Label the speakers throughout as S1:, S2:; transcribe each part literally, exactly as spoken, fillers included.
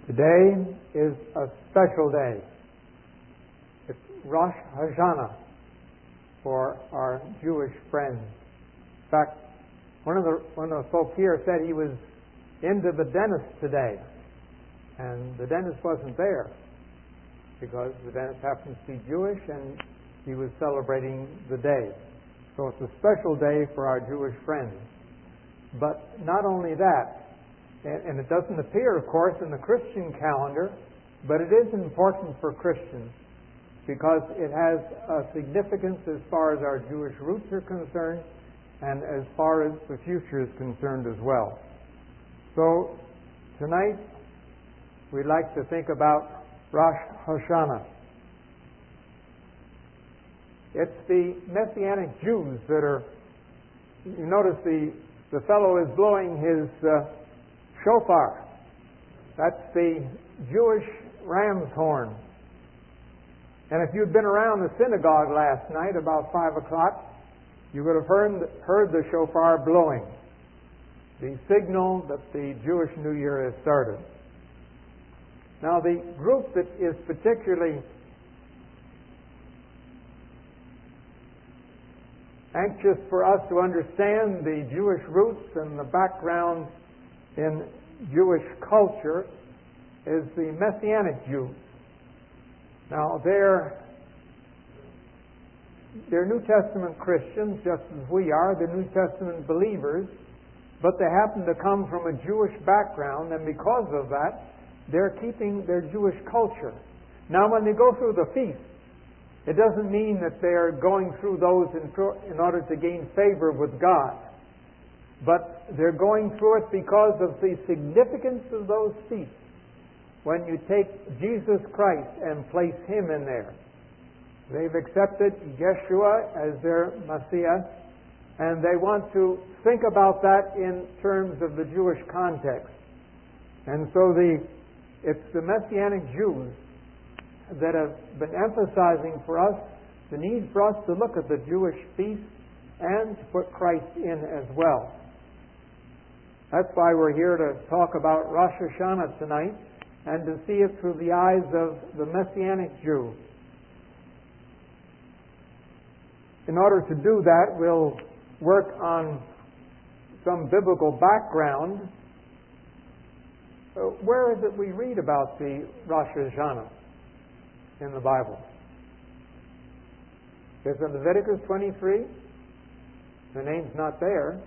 S1: Today is a special day. It's Rosh Hashanah for our Jewish friends. In fact, one of the one of the folk here said he was into the dentist today, and the dentist wasn't there because the dentist happens to be Jewish and he was celebrating the day. So it's a special day for our Jewish friends. But not only that, and it doesn't appear, of course, in the Christian calendar, but it is important for Christians because it has a significance as far as our Jewish roots are concerned and as far as the future is concerned as well. So tonight we'd like to think about Rosh Hashanah. It's the Messianic Jews that are, you notice the, the fellow is blowing his uh, shofar. That's the Jewish ram's horn. And if you'd been around the synagogue last night about five o'clock, you would have heard, heard the shofar blowing, the signal that the Jewish New Year has started. Now, the group that is particularly anxious for us to understand the Jewish roots and the background in Jewish culture is the Messianic Jews. Now, they're, they're New Testament Christians, just as we are. They're New Testament believers, but they happen to come from a Jewish background, and because of that, they're keeping their Jewish culture. Now, when they go through the feast, it doesn't mean that they're going through those in, in order to gain favor with God. But they're going through it because of the significance of those feasts. When you take Jesus Christ and place Him in there, they've accepted Yeshua as their Messiah, and they want to think about that in terms of the Jewish context. And so the it's the Messianic Jews that have been emphasizing for us the need for us to look at the Jewish feasts and to put Christ in as well. That's why we're here to talk about Rosh Hashanah tonight and to see it through the eyes of the Messianic Jew. In order to do that, we'll work on some biblical background. So where is it we read about the Rosh Hashanah in the Bible? Is it Leviticus twenty-three? The name's not there.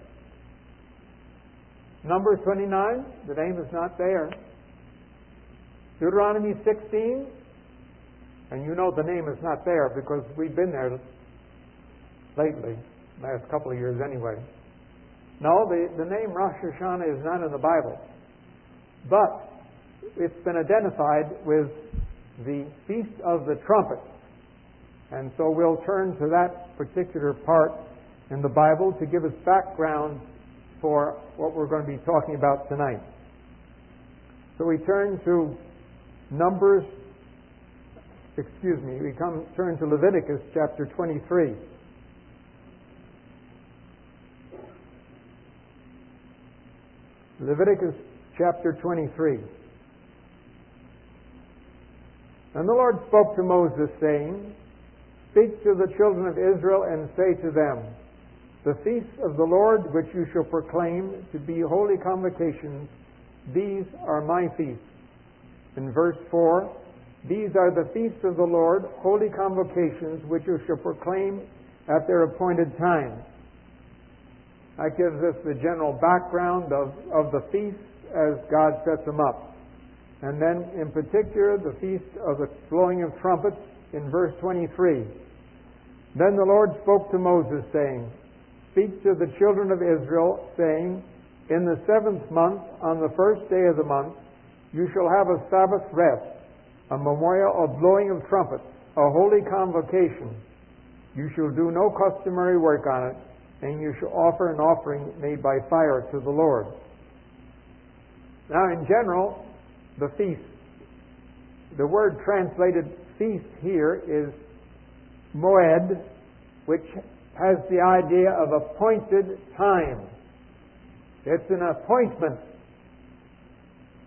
S1: Numbers twenty-nine, the name is not there. Deuteronomy sixteen, and you know the name is not there because we've been there lately, last couple of years anyway. No, the, the name Rosh Hashanah is not in the Bible. But it's been identified with the Feast of the Trumpets. And so we'll turn to that particular part in the Bible to give us background for what we're going to be talking about tonight. So we turn to Numbers, excuse me, we come turn to Leviticus chapter twenty-three. Leviticus chapter twenty-three. And the Lord spoke to Moses, saying, Speak to the children of Israel and say to them, The feasts of the Lord which you shall proclaim to be holy convocations, these are my feasts. In verse four, These are the feasts of the Lord, holy convocations, which you shall proclaim at their appointed times. That gives us the general background of, of the feasts as God sets them up. And then, in particular, the feast of the blowing of trumpets in verse twenty-three. Then the Lord spoke to Moses, saying, Speak to the children of Israel, saying, In the seventh month, on the first day of the month, you shall have a Sabbath rest, a memorial of blowing of trumpets, a holy convocation. You shall do no customary work on it, and you shall offer an offering made by fire to the Lord. Now, in general, the feast, the word translated feast here is moed, which has the idea of appointed time. It's an appointment.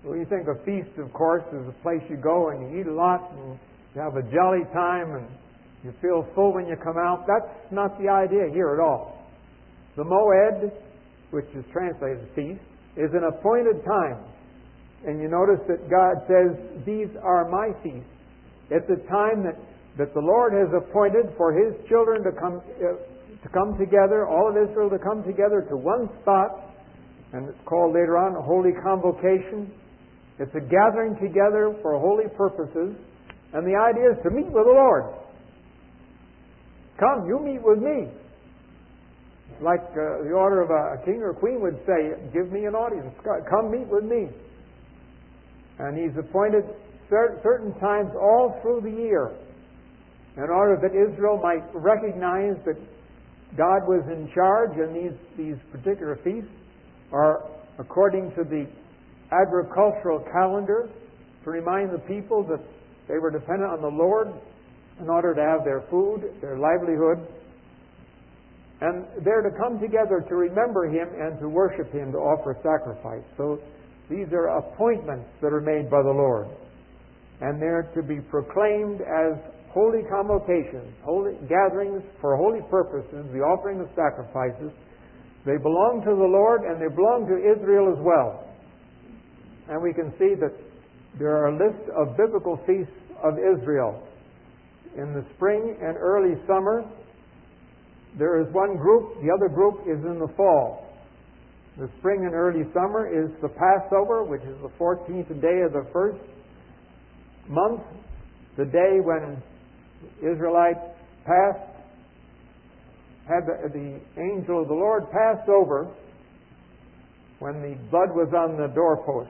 S1: When you think of feast, of course, is a place you go and you eat a lot and you have a jolly time and you feel full when you come out. That's not the idea here at all. The moed, which is translated feast, is an appointed time. And you notice that God says, these are my feasts. It's a time that, that the Lord has appointed for His children to come uh, to come together, all of Israel to come together to one spot, and it's called later on a holy convocation. It's a gathering together for holy purposes, and the idea is to meet with the Lord. Come, you meet with me. Like uh, the order of a king or queen would say, give me an audience. Come meet with me. And He's appointed certain times all through the year in order that Israel might recognize that God was in charge, and these, these particular feasts are according to the agricultural calendar to remind the people that they were dependent on the Lord in order to have their food, their livelihood. And they're to come together to remember Him and to worship Him, to offer sacrifice. So these are appointments that are made by the Lord. And they're to be proclaimed as holy convocations, holy gatherings for holy purposes, the offering of sacrifices. They belong to the Lord and they belong to Israel as well. And we can see that there are a list of biblical feasts of Israel. In the spring and early summer, there is one group, the other group is in the fall. The spring and early summer is the Passover, which is the fourteenth day of the first month, the day when Israelites passed, had the, the angel of the Lord pass over when the blood was on the doorpost.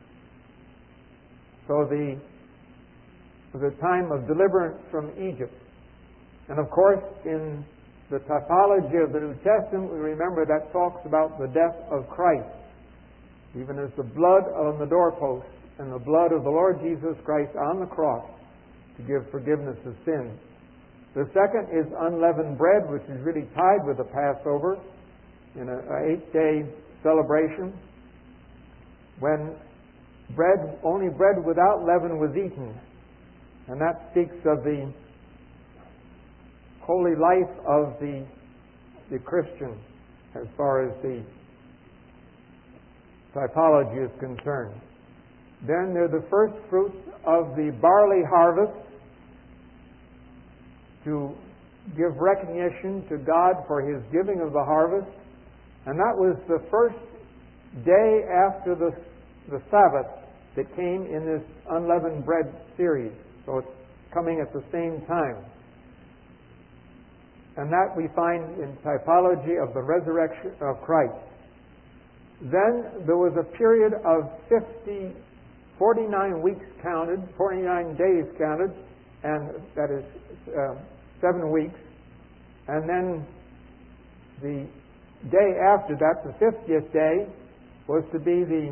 S1: So the the time of deliverance from Egypt. And of course, in the typology of the New Testament, we remember that talks about the death of Christ, even as the blood on the doorpost and the blood of the Lord Jesus Christ on the cross to give forgiveness of sins. The second is unleavened bread, which is really tied with the Passover in an eight-day celebration, when bread, only bread without leaven was eaten. And that speaks of the holy life of the, the Christian as far as the typology is concerned. Then there are the first fruits of the barley harvest, to give recognition to God for His giving of the harvest. And that was the first day after the, the Sabbath that came in this unleavened bread series. So it's coming at the same time. And that we find in typology of the resurrection of Christ. Then there was a period of fifty, forty-nine weeks counted, forty-nine days counted, and that is uh, seven weeks. And then the day after that, the fiftieth day, was to be the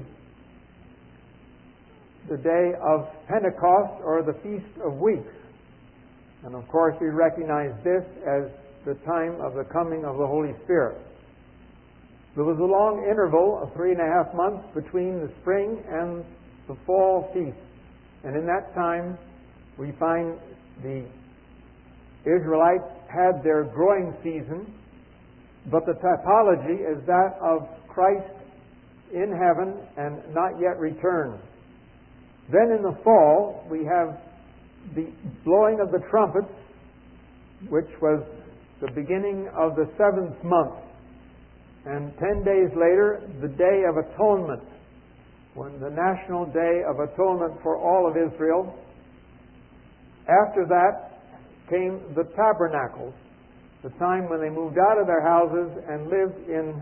S1: the day of Pentecost, or the Feast of Weeks. And of course we recognize this as the time of the coming of the Holy Spirit. There was a long interval of three and a half months between the spring and the fall feast. And in that time we find the Israelites had their growing season, but the typology is that of Christ in heaven and not yet returned. Then in the fall, we have the blowing of the trumpets, which was the beginning of the seventh month. And ten days later, the Day of Atonement, when the national Day of Atonement for all of Israel. After that came the tabernacles, the time when they moved out of their houses and lived in,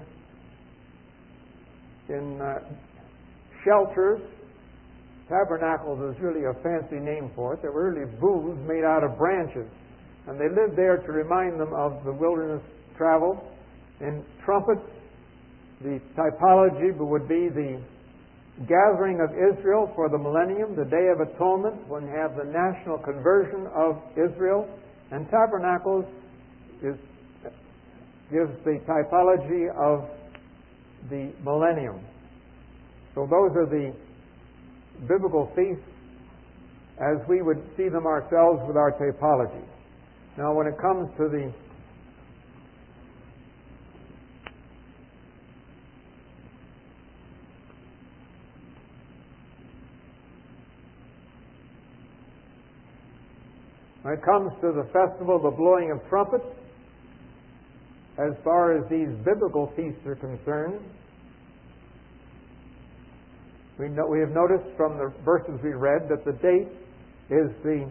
S1: in uh, shelters. Tabernacles is really a fancy name for it. They were really booths made out of branches. And they lived there to remind them of the wilderness travel. And trumpets, the typology would be the gathering of Israel for the millennium, the Day of Atonement, when you have the national conversion of Israel. And tabernacles is, gives the typology of the millennium. So those are the biblical feasts as we would see them ourselves with our typology. Now, when it comes to the when it comes to the festival, the blowing of trumpets, as far as these biblical feasts are concerned, we know, we have noticed from the verses we read that the date is the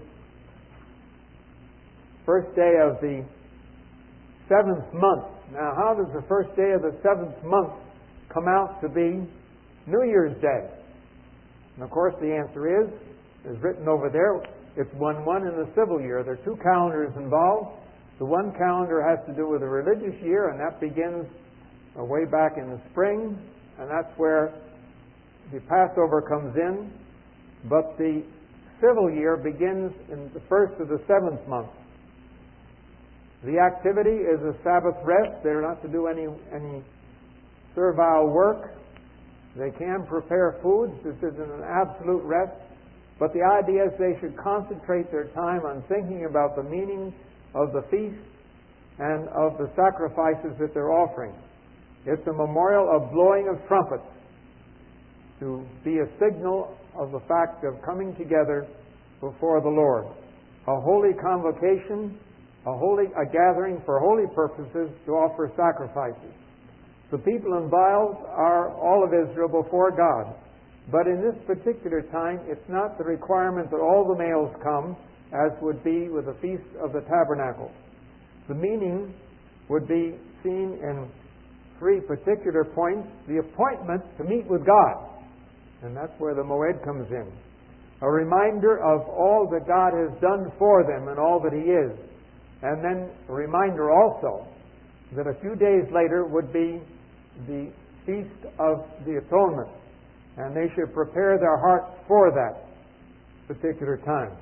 S1: first day of the seventh month. Now, how does the first day of the seventh month come out to be New Year's Day? And of course, the answer is, is written over there, it's one one in the civil year. There are two calendars involved. The one calendar has to do with the religious year, and that begins uh, way back in the spring, and that's where the Passover comes in. But the civil year begins in the first of the seventh month. The activity is a Sabbath rest. They're not to do any any servile work. They can prepare foods. This isn't an absolute rest. But the idea is they should concentrate their time on thinking about the meaning of the feast and of the sacrifices that they're offering. It's a memorial of blowing of trumpets to be a signal of the fact of coming together before the Lord. A holy convocation, a holy a gathering for holy purposes to offer sacrifices. The people involved are all of Israel before God. But in this particular time, it's not the requirement that all the males come, as would be with the Feast of the Tabernacle. The meaning would be seen in three particular points. The appointment to meet with God, and that's where the Moed comes in. A reminder of all that God has done for them and all that He is. And then a reminder also that a few days later would be the Feast of the Atonement. And they should prepare their hearts for that particular time.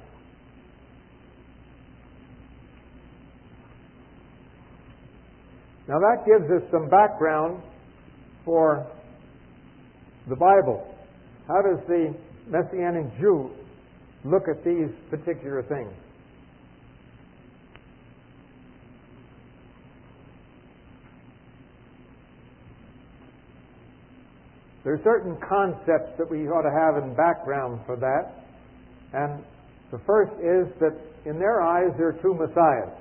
S1: Now that gives us some background for the Bible. How does the Messianic Jew look at these particular things? There are certain concepts that we ought to have in background for that. And the first is that in their eyes there are two Messiahs.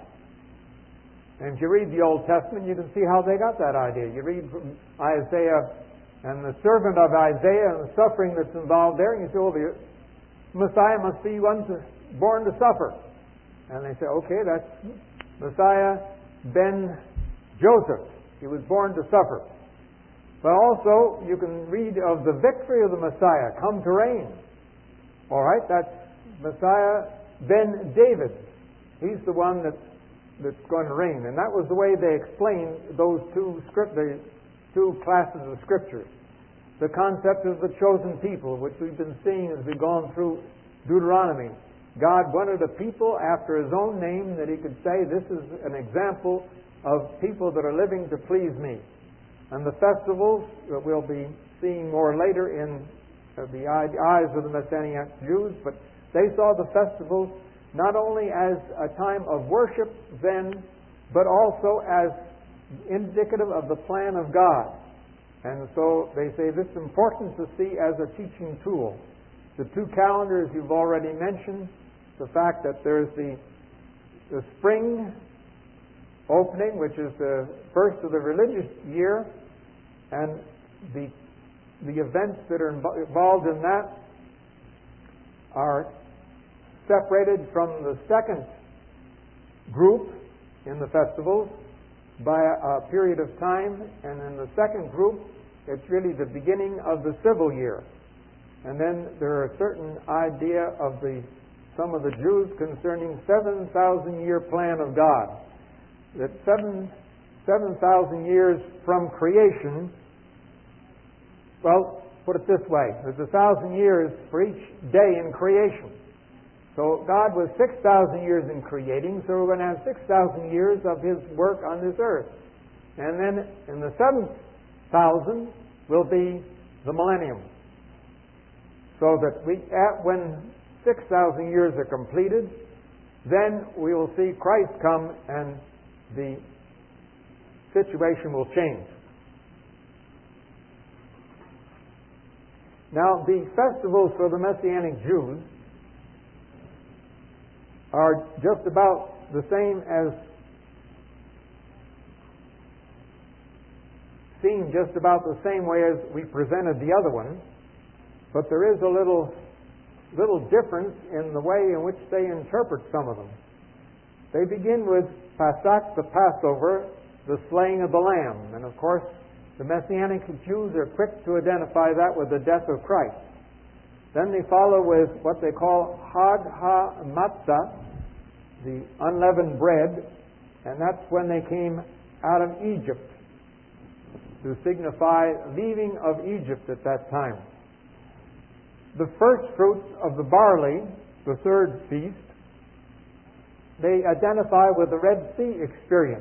S1: And if you read the Old Testament, you can see how they got that idea. You read from Isaiah and the servant of Isaiah and the suffering that's involved there, and you say, oh, the Messiah must be one to, born to suffer. And they say, okay, that's Messiah ben Joseph. He was born to suffer. But also, you can read of the victory of the Messiah, come to reign. All right, that's Messiah ben David. He's the one that's, that's going to reign. And that was the way they explained those two script, the two classes of Scriptures. The concept of the chosen people, which we've been seeing as we've gone through Deuteronomy. God wanted a people after His own name that He could say, this is an example of people that are living to please Me. And the festivals that we'll be seeing more later in the eyes of the Messianic Jews, but they saw the festivals not only as a time of worship then, but also as indicative of the plan of God. And so they say this is important to see as a teaching tool. The two calendars you've already mentioned, the fact that there's the, the spring opening, which is the first of the religious year, and the the events that are involved in that are separated from the second group in the festivals by a, a period of time, and in the second group it's really the beginning of the civil year. And then there are a certain idea of the some of the Jews concerning seven thousand year plan of God. That seven seven thousand years from creation. Well, put it this way: there's a thousand years for each day in creation. So God was six thousand years in creating, so we're going to have six thousand years of His work on this earth. And then in the seventh thousand will be the millennium. So that we, at, when six thousand years are completed, then we will see Christ come and the situation will change. Now, the festivals for the Messianic Jews are just about the same as seen just about the same way as we presented the other one, but there is a little little difference in the way in which they interpret some of them. They begin with Pasach, the Passover, the slaying of the Lamb. And of course, the Messianic Jews are quick to identify that with the death of Christ. Then they follow with what they call Hag HaMatzah, the unleavened bread, and that's when they came out of Egypt, to signify leaving of Egypt at that time. The first fruits of the barley, the third feast, they identify with the Red Sea experience,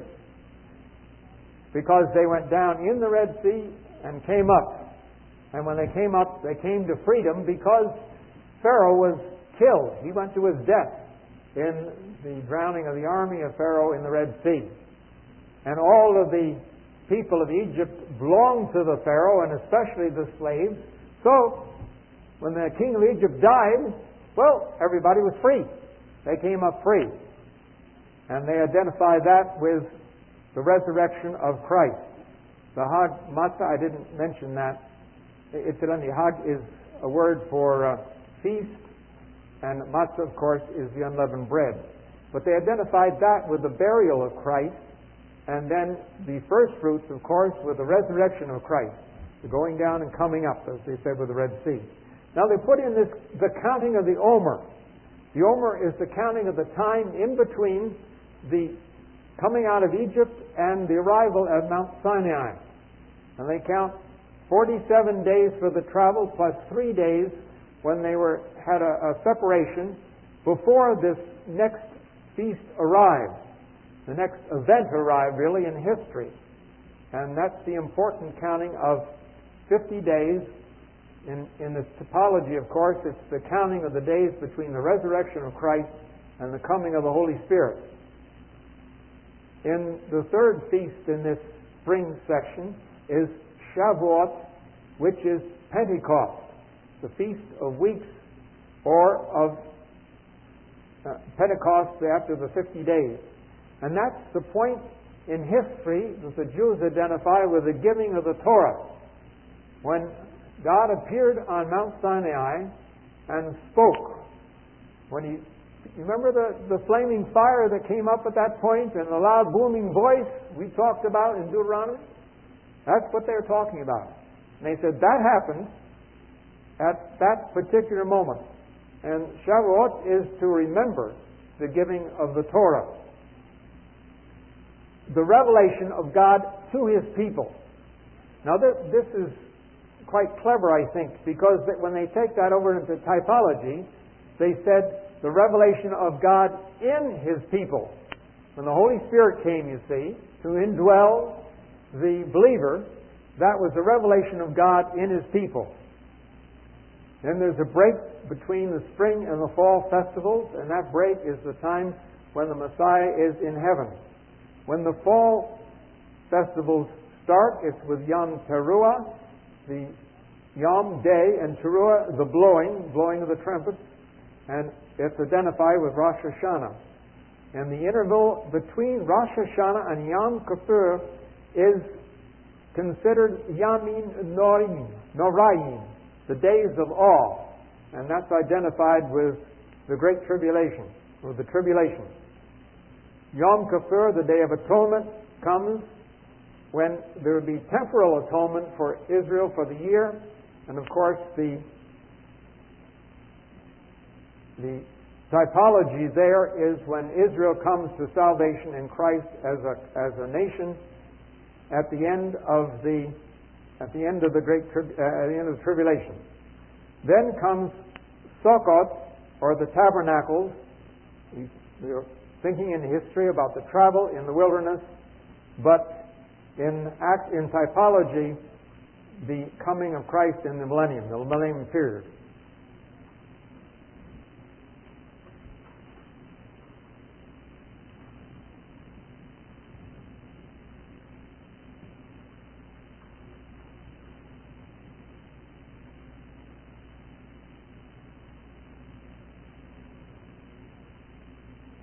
S1: because they went down in the Red Sea and came up. And when they came up, they came to freedom because Pharaoh was killed. He went to his death in the drowning of the army of Pharaoh in the Red Sea. And all of the people of Egypt belonged to the Pharaoh, and especially the slaves. So, when the king of Egypt died, well, everybody was free. They came up free. And they identify that with the resurrection of Christ. The Hag Matzah, I didn't mention that. Incidentally, Hag is a word for uh, feast, and Matzah, of course, is the unleavened bread. But they identified that with the burial of Christ, and then the first fruits, of course, with the resurrection of Christ, the going down and coming up, as they said with the Red Sea. Now they put in this, the counting of the Omer. The Omer is the counting of the time in between the coming out of Egypt and the arrival at Mount Sinai. And they count forty-seven days for the travel plus three days when they were had a, a separation before this next feast arrived. The next event arrived really in history. And that's the important counting of fifty days. In, in the typology, of course, it's the counting of the days between the resurrection of Christ and the coming of the Holy Spirit. In the third feast in this spring section is Shavuot, which is Pentecost, the Feast of Weeks, or of uh, Pentecost after the fifty days. And that's the point in history that the Jews identify with the giving of the Torah. When God appeared on Mount Sinai and spoke. When he, you remember the, the flaming fire that came up at that point and the loud booming voice we talked about in Deuteronomy? That's what they were talking about. And they said that happened at that particular moment. And Shavuot is to remember the giving of the Torah. The revelation of God to His people. Now this is quite clever, I think, because when they take that over into typology, they said the revelation of God in His people. When the Holy Spirit came, you see, to indwell the believer, that was the revelation of God in His people. Then there's a break between the spring and the fall festivals, and that break is the time when the Messiah is in heaven. When the fall festivals start, it's with Yom Teruah, the Yom Day, and Teruah, the blowing, blowing of the trumpets, and it's identified with Rosh Hashanah. And the interval between Rosh Hashanah and Yom Kippur is considered Yamin Norim, Noraim, the days of awe, and that's identified with the Great Tribulation, or the Tribulation. Yom Kippur, the Day of Atonement, comes when there will be temporal atonement for Israel for the year, and of course the the typology there is when Israel comes to salvation in Christ as a as a nation at the end of the at the end of the great tri- uh, at the end of the tribulation. Then comes Sukkot, or the tabernacles. We are thinking in history about the travel in the wilderness, but in act in typology, the coming of Christ in the millennium, the millennium period.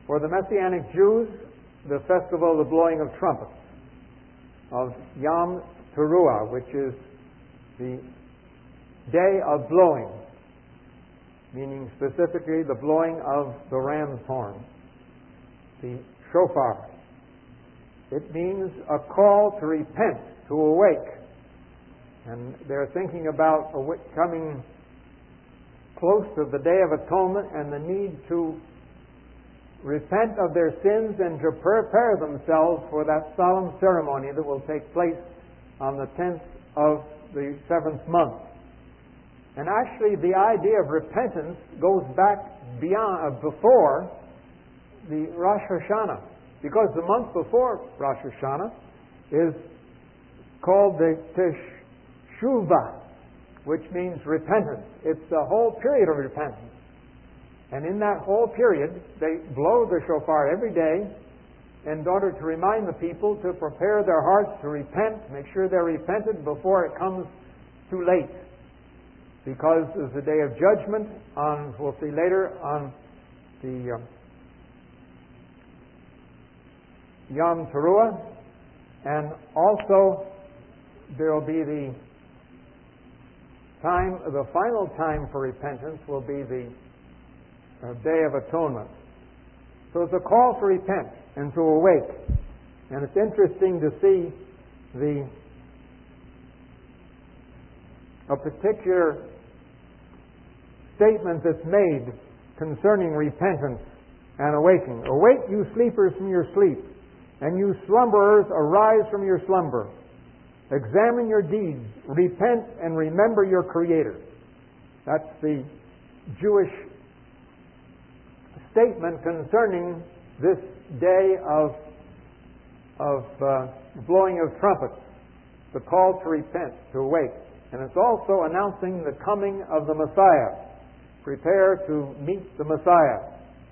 S1: For the Messianic Jews, the festival of the blowing of trumpets, of Yom Teruah, which is the day of blowing, meaning specifically the blowing of the ram's horn, the shofar. It means a call to repent, to awake. And they're thinking about coming close to the Day of Atonement and the need to repent of their sins and to prepare themselves for that solemn ceremony that will take place on the tenth of the seventh month. And actually the idea of repentance goes back beyond, uh, before the Rosh Hashanah, because the month before Rosh Hashanah is called the Teshuvah, which means repentance. It's the whole period of repentance. And in that whole period, they blow the shofar every day in order to remind the people to prepare their hearts to repent, make sure they're repented before it comes too late. Because there's a day of judgment on, we'll see later, on the um, Yom Teruah, and also there will be the time, the final time for repentance will be the uh, Day of Atonement. So it's a call to repent and to awake. And it's interesting to see the a particular statement that's made concerning repentance and awaking. Awake, you sleepers, from your sleep, and you slumberers, arise from your slumber. Examine your deeds, repent, and remember your Creator. That's the Jewish statement concerning this day of, of uh, blowing of trumpets, the call to repent, to awake. And it's also announcing the coming of the Messiah. Prepare to meet the Messiah.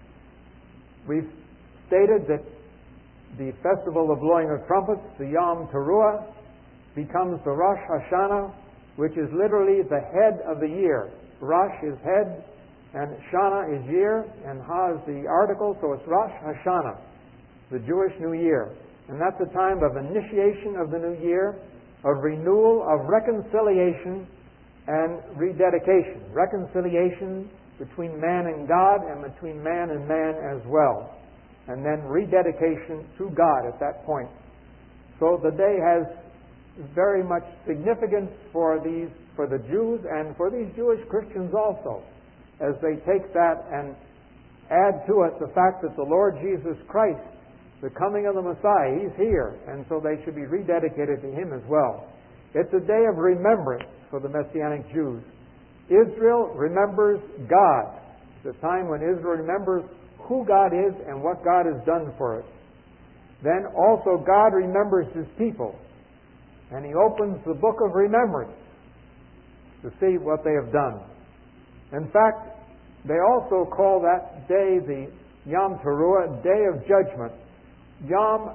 S1: We've stated that the festival of blowing of trumpets, the Yom Teruah, becomes the Rosh Hashanah, which is literally the head of the year. Rosh is head, and Shana is year, and Ha is the article, so it's Rosh Hashanah, the Jewish New Year. And that's a time of initiation of the new year, of renewal, of reconciliation, and rededication. Reconciliation between man and God, and between man and man as well. And then rededication to God at that point. So the day has very much significance for these, for the Jews and for these Jewish Christians also, as they take that and add to it the fact that the Lord Jesus Christ, the coming of the Messiah, He's here, and so they should be rededicated to Him as well. It's a day of remembrance for the Messianic Jews. Israel remembers God. It's a time when Israel remembers who God is and what God has done for it. Then also God remembers His people, and He opens the book of remembrance to see what they have done. In fact, they also call that day the Yom Teruah, Day of Judgment, Yom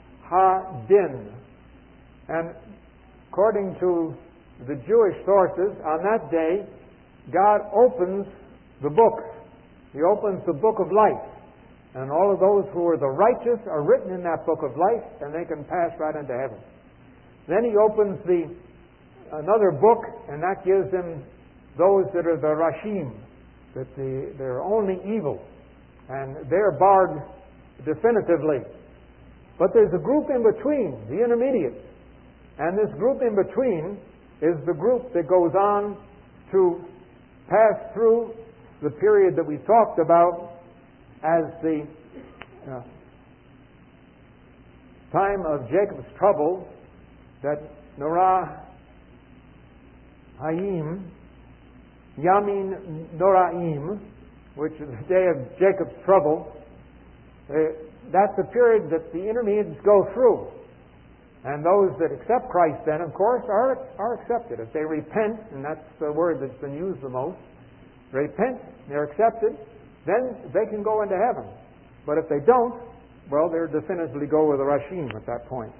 S1: Ha-Din. And according to the Jewish sources, on that day, God opens the books. He opens the book of life. And all of those who are the righteous are written in that book of life, and they can pass right into heaven. Then He opens the another book, and that gives them those that are the Rashim, that the, they're only evil, and they're barred definitively. But there's a group in between, the intermediate. And this group in between is the group that goes on to pass through the period that we talked about as the uh, time of Jacob's trouble, that Norah Hayim, Yamin Noraim, which is the day of Jacob's trouble. Uh, that's the period that the intermediates go through. And those that accept Christ then, of course, are, are accepted. If they repent, and that's the word that's been used the most, repent, they're accepted, then they can go into heaven. But if they don't, well, they're definitively go with the Rashim at that point.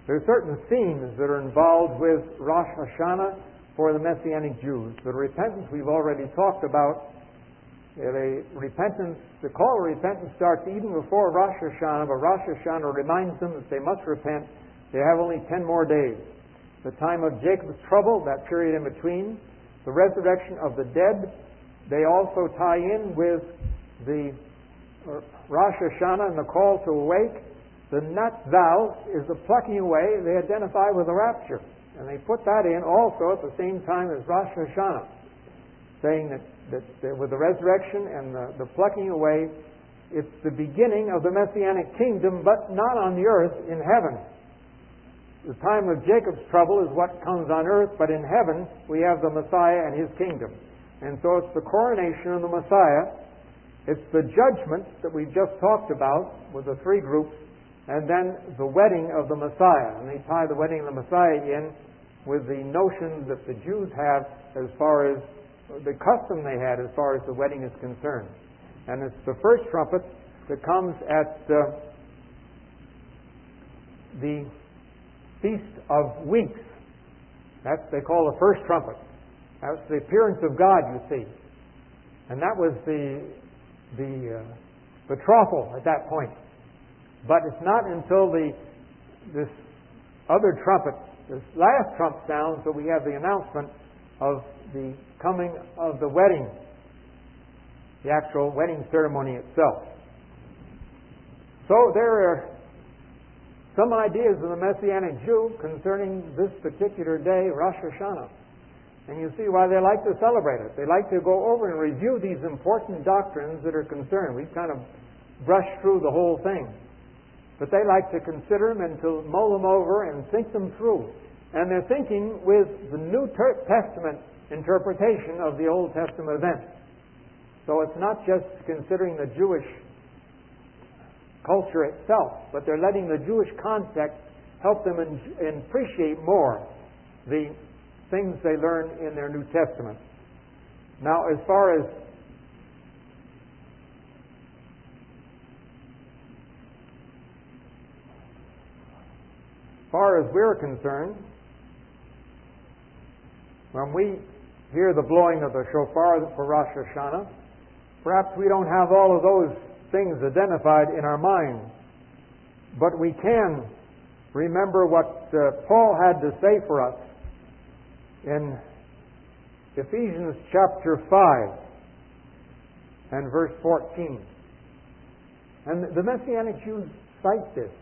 S1: There are certain themes that are involved with Rosh Hashanah for the Messianic Jews. The repentance we've already talked about. The repentance, the call to repentance starts even before Rosh Hashanah, but Rosh Hashanah reminds them that they must repent. They have only ten more days. The time of Jacob's trouble, that period in between, the resurrection of the dead, they also tie in with the Rosh Hashanah and the call to awake. The nat thou is the plucking away. They identify with the rapture. And they put that in also at the same time as Rosh Hashanah, saying that, that, that with the resurrection and the, the plucking away, it's the beginning of the Messianic kingdom, but not on the earth, in heaven. The time of Jacob's trouble is what comes on earth, but in heaven we have the Messiah and His kingdom. And so it's the coronation of the Messiah. It's the judgment that we've just talked about with the three groups, and then the wedding of the Messiah. And they tie the wedding of the Messiah in with the notion that the Jews have as far as the custom they had as far as the wedding is concerned. And it's the first trumpet that comes at uh, the Feast of Weeks. That's they call the first trumpet. That's the appearance of God, you see. And that was the the uh, betrothal at that point. But it's not until the this other trumpet, this last trump sounds, that we have the announcement of the coming of the wedding, the actual wedding ceremony itself. So there are some ideas of the Messianic Jew concerning this particular day, Rosh Hashanah. And you see why they like to celebrate it. They like to go over and review these important doctrines that are concerned. We've kind of brushed through the whole thing. But they like to consider them and to mull them over and think them through. And they're thinking with the New Testament interpretation of the Old Testament events. So it's not just considering the Jewish culture itself, but they're letting the Jewish context help them in, in appreciate more the things they learn in their New Testament. Now, as far as far as we're concerned, when we hear the blowing of the shofar for Rosh Hashanah, perhaps we don't have all of those things identified in our mind, but we can remember what uh, Paul had to say for us in Ephesians chapter five and verse fourteen. And the Messianic Jews cite this,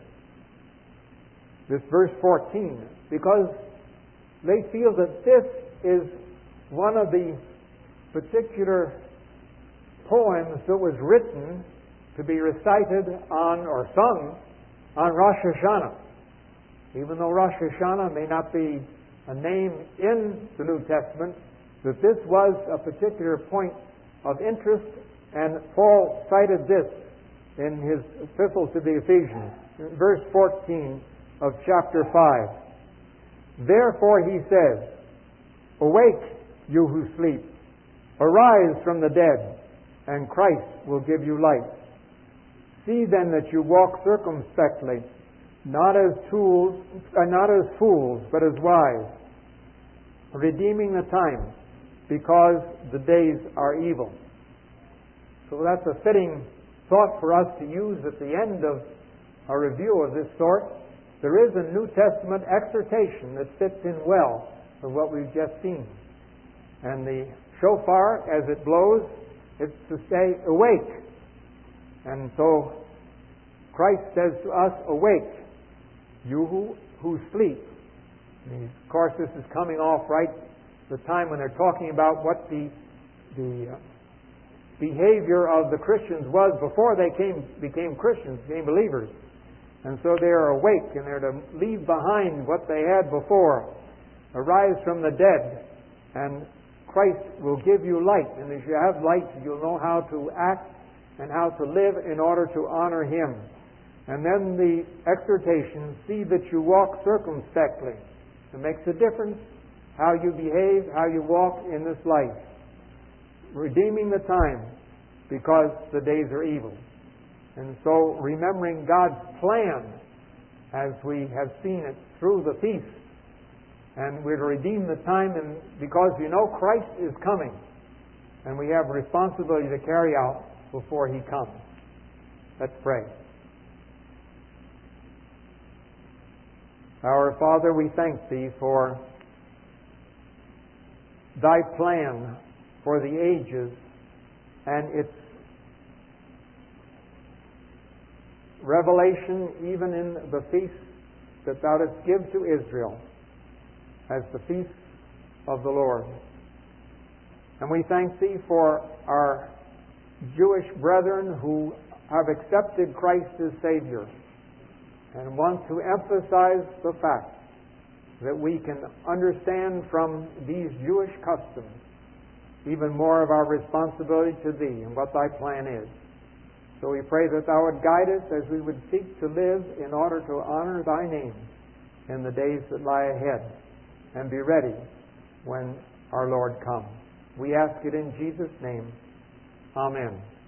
S1: this verse fourteen, because they feel that this is one of the particular poems that was written to be recited on or sung on Rosh Hashanah. Even though Rosh Hashanah may not be a name in the New Testament, that this was a particular point of interest, and Paul cited this in his epistle to the Ephesians, verse fourteen of chapter five. Therefore he says, awake, you who sleep, arise from the dead, and Christ will give you light. See then that you walk circumspectly, not as tools, uh, not as fools, but as wise, redeeming the time, because the days are evil. So that's a fitting thought for us to use at the end of a review of this sort. There is a New Testament exhortation that fits in well with what we've just seen. And the shofar, as it blows, it's to say, awake. And so Christ says to us, awake, you who, who sleep. And of course, this is coming off right the time when they're talking about what the the uh, behavior of the Christians was before they came became Christians, became believers. And so they are awake, and they're to leave behind what they had before. Arise from the dead, and Christ will give you light. And as you have light, you'll know how to act and how to live in order to honor Him. And then the exhortation, see that you walk circumspectly. It makes a difference how you behave, how you walk in this life. Redeeming the time, because the days are evil. And so remembering God's plan as we have seen it through the feast. And we're to redeem the time, and because we know Christ is coming, and we have a responsibility to carry out before He comes. Let's pray. Our Father, we thank Thee for Thy plan for the ages and its revelation even in the feast that Thou didst give to Israel as the feast of the Lord. And we thank Thee for our Jewish brethren who have accepted Christ as Savior and want to emphasize the fact that we can understand from these Jewish customs even more of our responsibility to Thee and what Thy plan is. So we pray that Thou would guide us as we would seek to live in order to honor Thy name in the days that lie ahead and be ready when our Lord comes. We ask it in Jesus' name. Amen.